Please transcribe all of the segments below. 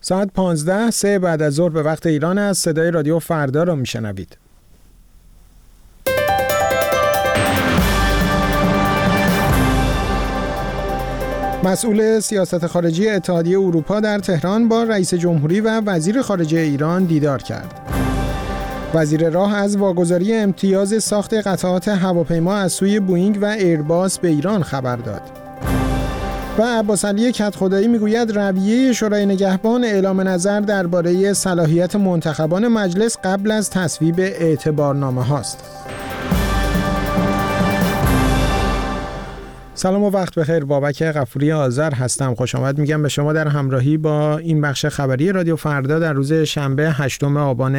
ساعت 15 3 بعد از ظهر به وقت ایران است. صدای رادیو فردا را میشنوید. مسئول سیاست خارجی اتحادیه اروپا در تهران با رئیس جمهوری و وزیر خارجه ایران دیدار کرد. وزیر راه از واگذاری امتیاز ساخت قطعات هواپیما از سوی بوئینگ و ایرباس به ایران خبر داد. و عباسعلی کدخدایی میگوید رویه شورای نگهبان اعلام نظر درباره صلاحیت منتخبان مجلس قبل از تصویب اعتبارنامه هاست. سلام و وقت بخیر. بابک غفوری آذر هستم. خوش آمد میگم به شما در همراهی با این بخش خبری رادیو فردا در روز شنبه 8 آبان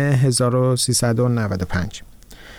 1395.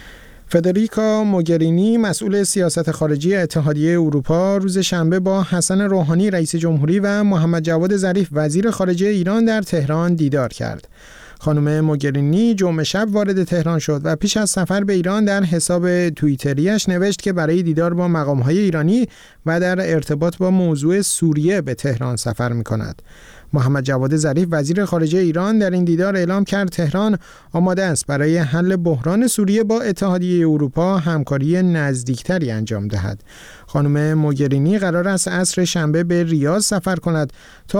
فدریکا موگرینی مسئول سیاست خارجی اتحادیه اروپا روز شنبه با حسن روحانی رئیس جمهوری و محمد جواد ظریف وزیر خارجه ایران در تهران دیدار کرد. خانم موگرینی جمعه شب وارد تهران شد و پیش از سفر به ایران در حساب توییتریش نوشت که برای دیدار با مقام‌های ایرانی و در ارتباط با موضوع سوریه به تهران سفر می‌کند. محمد جواد ظریف وزیر خارجه ایران در این دیدار اعلام کرد تهران آماده است برای حل بحران سوریه با اتحادیه اروپا همکاری نزدیکتری انجام دهد. خانم موگرینی قرار است عصر شنبه به ریاض سفر کند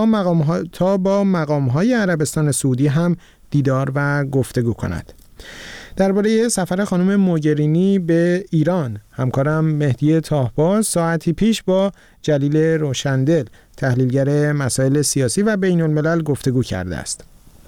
تا با مقام‌های عربستان سعودی هم دیدار و گفتگو کند. درباره سفر خانم موگرینی به ایران همکارم مهدی طاهباز ساعتی پیش با جلیل روشندل تحلیلگر مسائل سیاسی و بین الملل گفتگو کرده است.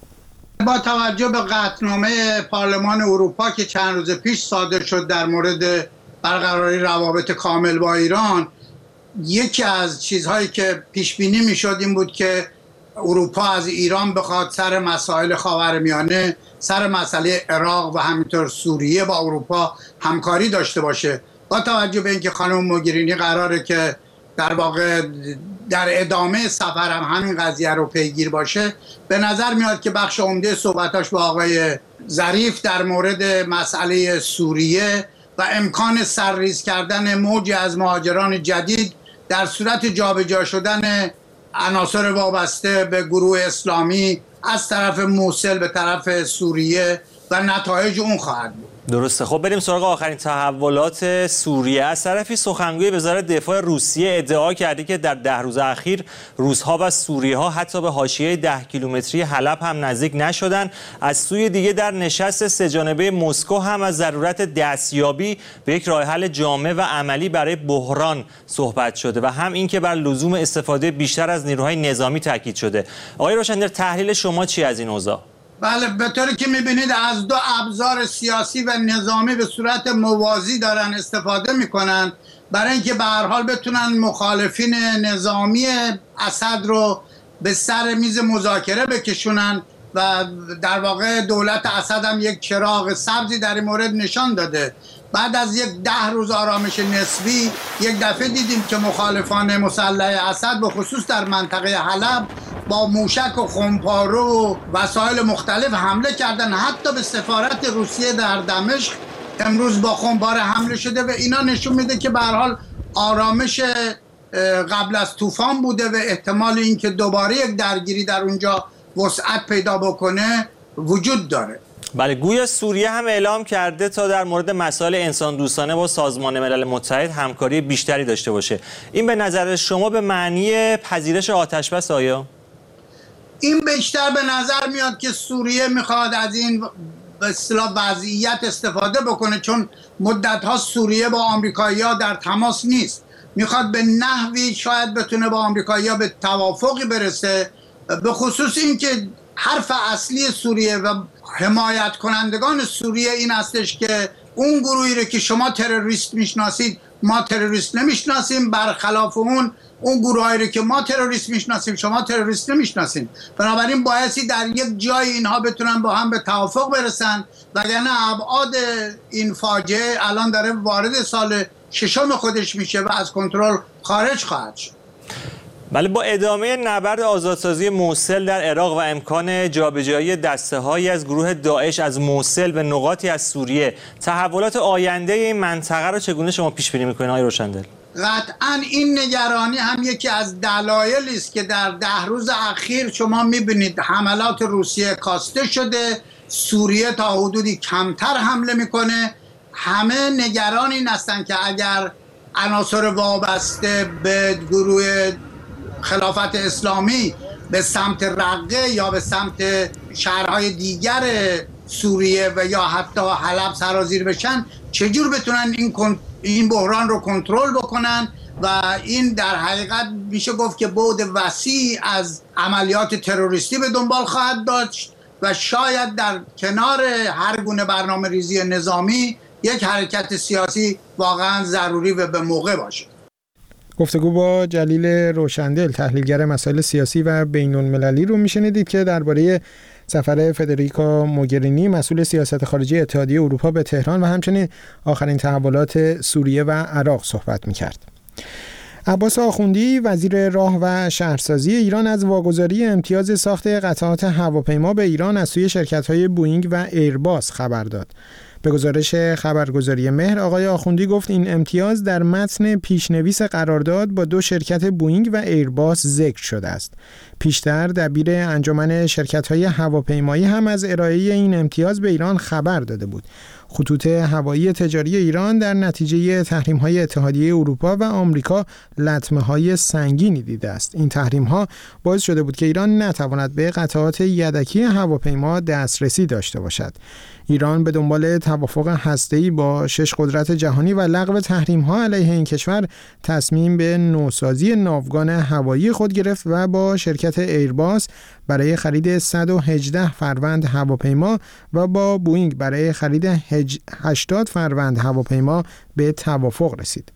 با توجه به قطعنامه پارلمان اروپا که چند روز پیش صادر شد در مورد برقراری روابط کامل با ایران، یکی از چیزهایی که پیش بینی میشد این بود که اروپا از ایران بخواد سر مسائل خاورمیانه، سر مسئله عراق و همینطور سوریه با اروپا همکاری داشته باشه. با توجه به اینکه خانم موگرینی قراره که در واقع در ادامه سفر هم همین قضیه رو پیگیر باشه، به نظر میاد که بخش عمده صحبتاش با آقای ظریف در مورد مسئله سوریه و امکان سرریز کردن موجی از مهاجران جدید در صورت جابجا شدن عناصر وابسته به گروه اسلامی از طرف موصل به طرف سوریه و نتایج اون خواهد بود. درسته. خب بریم سراغ آخرین تحولات سوریه. از طرفی سخنگوی وزارت دفاع روسیه ادعا کرده که در 10 روز اخیر روس‌ها و سوریه‌ها حتی به حاشیه 10 کیلومتری حلب هم نزدیک نشدن. از سوی دیگه در نشست سه‌جانبه مسکو هم از ضرورت دستیابی به یک راه حل جامع و عملی برای بحران صحبت شده و هم اینکه بر لزوم استفاده بیشتر از نیروهای نظامی تاکید شده. آقای روشندر تحلیل شما چی از این اوضاع؟ بله، به طوری که میبینید از دو ابزار سیاسی و نظامی به صورت موازی دارن استفاده میکنن برای اینکه به هر حال بتونن مخالفین نظامی اسد رو به سر میز مذاکره بکشونن و در واقع دولت اسد هم یک چراغ سبزی در این مورد نشان داده. بعد از 10 روز آرامش نسبی یک دفعه دیدیم که مخالفان مسلح اسد به خصوص در منطقه حلب با موشک و خمپارو و وسایل مختلف حمله کردن. حتی به سفارت روسیه در دمشق امروز با خمپاره حمله شده و اینا نشون میده که به هر حال آرامش قبل از طوفان بوده و احتمال اینکه دوباره یک درگیری در اونجا وسعت پیدا بکنه وجود داره. بله، گویا سوریه هم اعلام کرده تا در مورد مسائل انسان دوستانه با سازمان ملل متحد همکاری بیشتری داشته باشه. این به نظر شما به معنی پذیرش آتش‌بس آیا؟ این بیشتر به نظر میاد که سوریه میخواد از این به اصطلاح وضعیت استفاده بکنه، چون مدت‌ها سوریه با آمریکایی‌ها در تماس نیست. میخواد به نحوی شاید بتونه با آمریکایی‌ها به توافقی برسه، به خصوص اینکه حرف اصلی سوریه و حمایت کنندگان سوریه این هستش که اون گروهی رو که شما تروریست میشناسید ما تروریست نمیشناسیم، برخلاف اون گروهایی رو که ما تروریست میشناسیم شما تروریست نمیشناسید. بنابراین بایستی در یک جای اینها بتونن با هم به توافق برسن، وگرنه ابعاد این فاجعه الان داره وارد سال 6 خودش میشه و از کنترل خارج خواهد شد. بله، با ادامه نبرد آزادسازی موصل در عراق و امکان جابجایی دسته‌هایی از گروه داعش از موصل به نقاطی از سوریه، تحولات آینده این منطقه را چگونه شما پیش بینی می‌کنید آقای روشندل؟ قطعا این نگرانی هم یکی از دلایلی است که در 10 روز اخیر شما میبینید حملات روسیه کاسته شده، سوریه تا حدودی کمتر حمله میکنه. همه نگران این هستن که اگر عناصر وابسته به گروه خلافت اسلامی به سمت رقه یا به سمت شهرهای دیگر سوریه و یا حتی حلب سرازیر بشن، چجور بتونن این بحران رو کنترل بکنن و این در حقیقت میشه گفت که بعد وسیع از عملیات تروریستی به دنبال خواهد داشت و شاید در کنار هر گونه برنامه ریزی نظامی یک حرکت سیاسی واقعا ضروری و به موقع باشه. گفتگو با جلیل روشندل، تحلیلگر مسائل سیاسی و بین‌المللی رو میشنیدید که درباره سفر فدریکا موگرینی مسئول سیاست خارجی اتحادیه اروپا به تهران و همچنین آخرین تحولات سوریه و عراق صحبت میکرد. عباس آخوندی وزیر راه و شهرسازی ایران از واگذاری امتیاز ساخت قطعات هواپیما به ایران از سوی شرکت‌های بوئینگ و ایرباس خبر داد. به گزارش خبرگزاری مهر، آقای آخوندی گفت این امتیاز در متن پیشنویس قرارداد با 2 شرکت بوئینگ و ایرباس ذکر شده است. پیشتر دبیر انجمن شرکت‌های هواپیمایی هم از ارائه این امتیاز به ایران خبر داده بود. خطوط هوایی تجاری ایران در نتیجه تحریم‌های اتحادیه اروپا و آمریکا لطمه‌های سنگینی دیده است. این تحریم‌ها باعث شده بود که ایران نتواند به قطعات یدکی هواپیما دسترسی داشته باشد. ایران به دنبال توافق هسته‌ای با 6 قدرت جهانی و لغو تحریم‌ها علیه این کشور تصمیم به نوسازی ناوگان هوایی خود گرفت و با شرکت ایرباس برای خرید 118 فروند هواپیما و با بوئینگ برای خرید 80 فروند هواپیما به توافق رسید.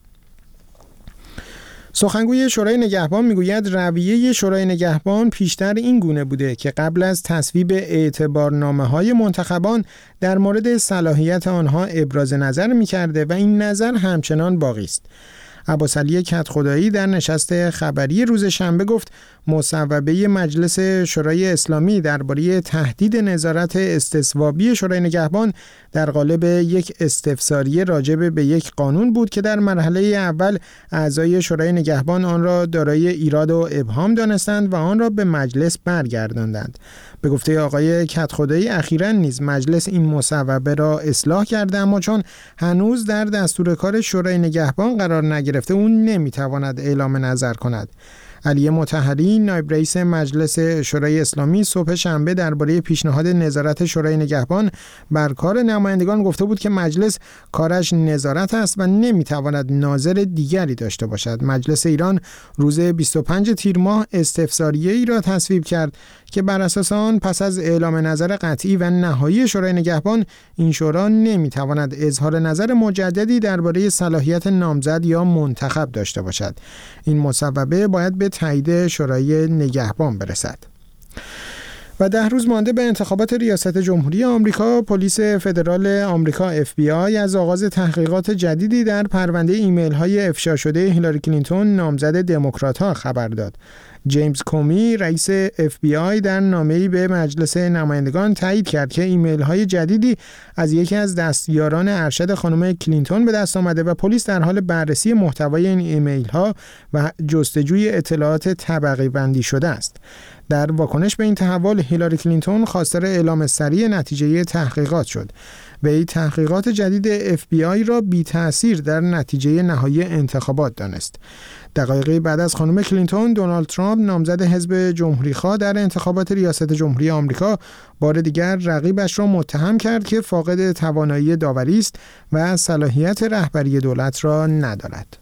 سخنگوی شورای نگهبان میگوید رویه شورای نگهبان پیشتر این گونه بوده که قبل از تصویب اعتبارنامه‌های منتخبان در مورد صلاحیت آنها ابراز نظر می‌کرده و این نظر همچنان باقی است. عباسعلی کدخدایی در نشست خبری روز شنبه گفت مصوبه مجلس شورای اسلامی درباره تهدید نظارت استصوابی شورای نگهبان در قالب یک استفساریه راجع به یک قانون بود که در مرحله اول اعضای شورای نگهبان آن را دارای ایراد و ابهام دانستند و آن را به مجلس برگرداندند. به گفته آقای کدخدایی اخیراً نیز مجلس این مصوبه را اصلاح کرده، اما چون هنوز در دستور کار شورای نگهبان قرار نگرفته اون نمیتواند اعلام نظر کند. علی مطهری نایب رئیس مجلس شورای اسلامی صبح شنبه درباره پیشنهاد نظارت شورای نگهبان بر کار نمایندگان گفته بود که مجلس کارش نظارت است و نمیتواند ناظر دیگری داشته باشد. مجلس ایران روز 25 تیر ماه استفساریه ای را تصویب کرد که بر اساس آن پس از اعلام نظر قطعی و نهایی شورای نگهبان این شورا نمیتواند اظهار نظر مجددی درباره صلاحیت نامزد یا منتخب داشته باشد. این مصوبه باید به تایید شورای نگهبان برسد. و 10 روز مانده به انتخابات ریاست جمهوری آمریکا، پلیس فدرال آمریکا FBI از آغاز تحقیقات جدیدی در پرونده ایمیل‌های افشا شده هیلاری کلینتون نامزد دموکرات‌ها خبر داد. جیمز کومی رئیس FBI در نامه‌ای به مجلس نمایندگان تایید کرد که ایمیل‌های جدیدی از یکی از دستیاران ارشد خانم کلینتون به دست آمده و پلیس در حال بررسی محتوای این ایمیل‌ها و جستجوی اطلاعات طبقه بندی شده است. در واکنش به این تحول، هیلاری کلینتون خواستار اعلام سریع نتیجه تحقیقات شد. وی تحقیقات جدید FBI را بی تأثیر در نتیجه نهایی انتخابات دانست. دقایقی بعد از خانم کلینتون، دونالد ترامپ نامزد حزب جمهوری‌خواه در انتخابات ریاست جمهوری آمریکا بار دیگر رقیبش را متهم کرد که فاقد توانایی داوری است و صلاحیت رهبری دولت را ندارد.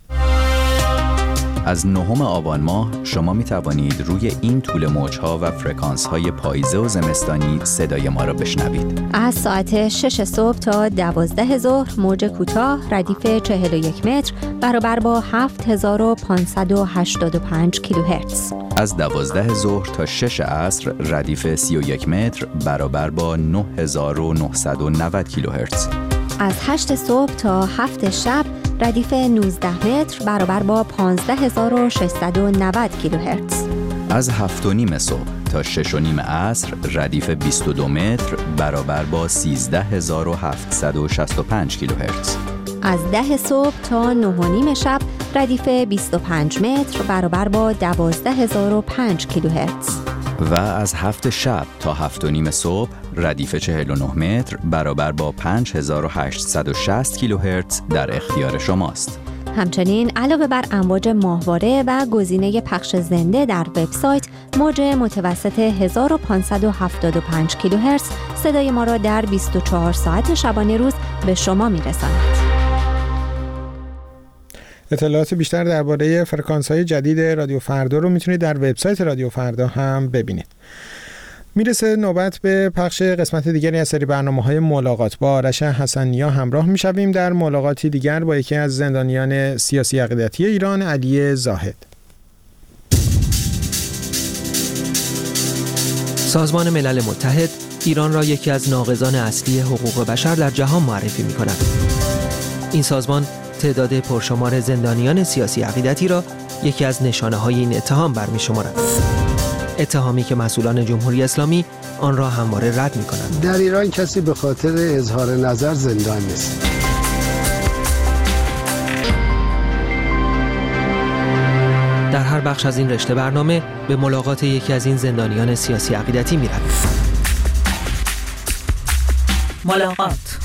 از 9 آبان ماه شما می توانید روی این طول موج‌ها و فرکانس‌های پاییزه و زمستانی صدای ما را بشنوید. از ساعت 6 صبح تا 12 ظهر موج کوتاه ردیف 41 متر برابر با 7585 کیلوهرتز. از 12 ظهر تا 6 عصر ردیف 31 متر برابر با 9990 کیلوهرتز. از 8 صبح تا 7 شب ردیف 19 متر برابر با 15690 کیلوهرتز. از 7:30 صبح تا 6:30 عصر ردیف 22 متر برابر با 13765 کیلوهرتز. از 10 صبح تا 9:30 شب ردیف 25 متر برابر با 12005 کیلوهرتز. و از 7 شب تا 7:30 صبح ردیف 49 متر برابر با 5860 کیلوهرتز در اختیار شماست. همچنین علاوه بر امواج ماهواره و گزینه پخش زنده در وبسایت، موج متوسط 1575 کیلوهرتز صدای ما را در 24 ساعت شبانه روز به شما میرساند. اطلاعات بیشتر درباره فرکانس‌های جدید رادیو فردا رو میتونید در وبسایت رادیو فردا هم ببینید. میرسه نوبت به پخش قسمت دیگری از سری برنامه‌های ملاقات. با آرش حسن‌نیا همراه میشویم در ملاقاتی دیگر با یکی از زندانیان سیاسی عقیدتی ایران، علی زاهد. سازمان ملل متحد ایران را یکی از ناقضان اصلی حقوق بشر در جهان معرفی می‌کند. این سازمان تعداد پرشمار زندانیان سیاسی عقیدتی را یکی از نشانه‌های این اتهام برمی‌شمارد. اتهامی که مسئولان جمهوری اسلامی آن را همواره رد می‌کنند. در ایران کسی به خاطر اظهار نظر زندان نیست. در هر بخش از این رشته برنامه به ملاقات یکی از این زندانیان سیاسی عقیدتی می‌رویم. ملاقات.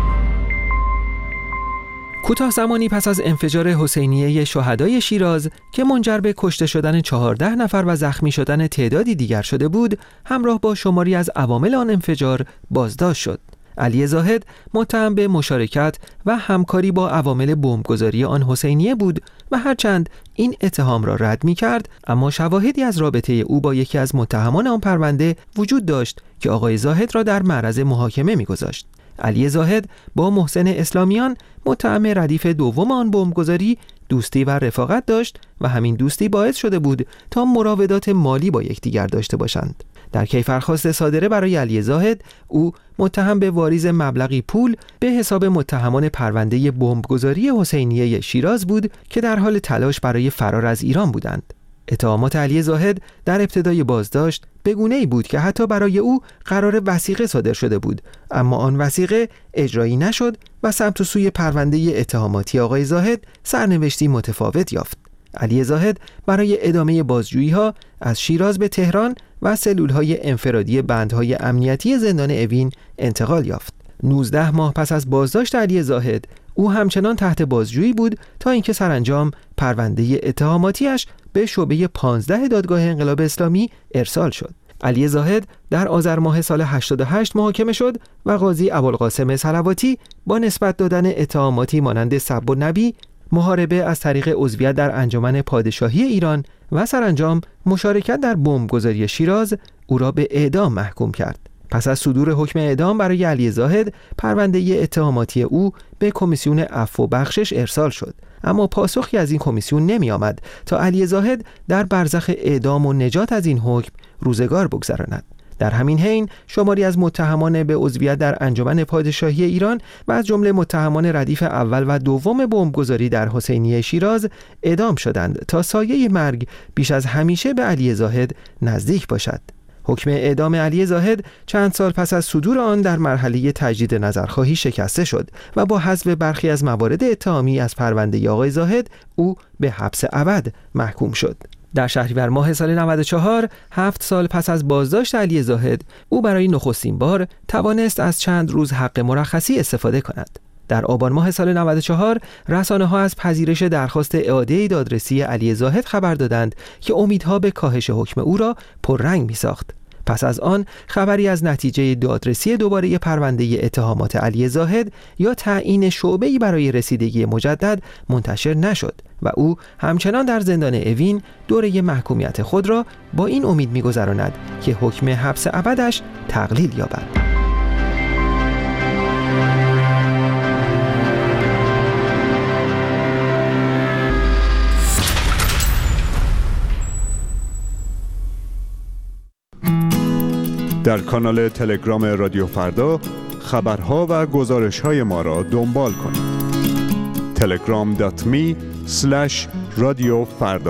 کوتاه زمانی پس از انفجار حسینیه شهدای شیراز که منجر به کشته شدن 14 نفر و زخمی شدن تعدادی دیگر شده بود، همراه با شماری از عوامل آن انفجار بازداشت شد. علی زاهد متهم به مشارکت و همکاری با عوامل بمبگذاری آن حسینیه بود و هرچند این اتهام را رد می‌کرد، اما شواهدی از رابطه او با یکی از متهمان آن پرونده وجود داشت که آقای زاهد را در معرض محاکمه می‌گذاشت. علی زاهد با محسن اسلامیان متهم ردیف دوم آن بمبگذاری دوستی و رفاقت داشت و همین دوستی باعث شده بود تا مراودات مالی با یکدیگر داشته باشند. در کیفرخواست صادره برای علی زاهد، او متهم به واریز مبلغی پول به حساب متهمان پرونده بمبگذاری حسینیه شیراز بود که در حال تلاش برای فرار از ایران بودند. اتهامات علی زاهد در ابتدای بازداشت به گونه‌ای بود که حتی برای او قرار وثیقه صادر شده بود، اما آن وثیقه اجرایی نشد و سمت و سوی پرونده اتهاماتی آقای زاهد سرنوشتی متفاوت یافت. علی زاهد برای ادامه بازجویی‌ها از شیراز به تهران و سلول‌های انفرادی بندهای امنیتی زندان اوین انتقال یافت. 19 ماه پس از بازداشت علی زاهد، او همچنان تحت بازجویی بود تا اینکه سرانجام پرونده اتهاماتیش به شعبه 15 دادگاه انقلاب اسلامی ارسال شد. علی زاهد در آذر ماه سال 88 محاکمه شد و قاضی ابوالقاسم صلواتی با نسبت دادن اتهاماتی مانند سب النبی، محاربه از طریق عضویت در انجمن پادشاهی ایران و سرانجام مشارکت در بمبگذاری شیراز او را به اعدام محکوم کرد. پس از صدور حکم اعدام برای علی زاهد، پرونده اتهاماتی او به کمیسیون عفو و بخشش ارسال شد، اما پاسخی از این کمیسیون نمی آمد تا علی زاهد در برزخ اعدام و نجات از این حکم روزگار بگذراند. در همین حین شماری از متهمان به عضویت در انجمن پادشاهی ایران و از جمله متهمان ردیف اول و دوم بمبگذاری در حسینیه شیراز اعدام شدند تا سایه مرگ بیش از همیشه به علی زاهد نزدیک باشد. حکم اعدام علی زاهد چند سال پس از صدور آن در مرحله تجدید نظرخواهی شکسته شد و با حذف برخی از موارد اتهامی از پرونده آقای زاهد، او به حبس ابد محکوم شد. در شهریور ماه سال 94، 7 سال پس از بازداشت علی زاهد، او برای نخستین بار توانست از چند روز حق مرخصی استفاده کند. در آبان ماه سال 94 رسانه‌ها از پذیرش درخواست اعاده دادرسی علی زاهد خبر دادند که امیدها به کاهش حکم او را پررنگ می‌ساخت. پس از آن خبری از نتیجه دادرسی دوباره پرونده اتهامات علی زاهد یا تعیین شعبه‌ای برای رسیدگی مجدد منتشر نشد و او همچنان در زندان اوین دوره محکومیت خود را با این امید می‌گذراند که حکم حبس ابدش تقلیل یابد. در کانال تلگرام رادیو فردا خبرها و گزارش‌های ما را دنبال کنید. telegram.me/رادیوفردا.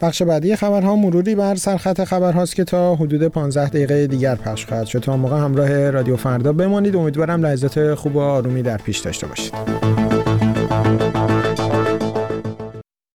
بخش بعدی خبرها مروری بر سرخط خبرهاست که تا حدود 15 دقیقه دیگر پخش خواهد شد. تا موقع همراه رادیو فردا بمانید. امیدوارم لحظات خوب و آرومی در پیش داشته باشید.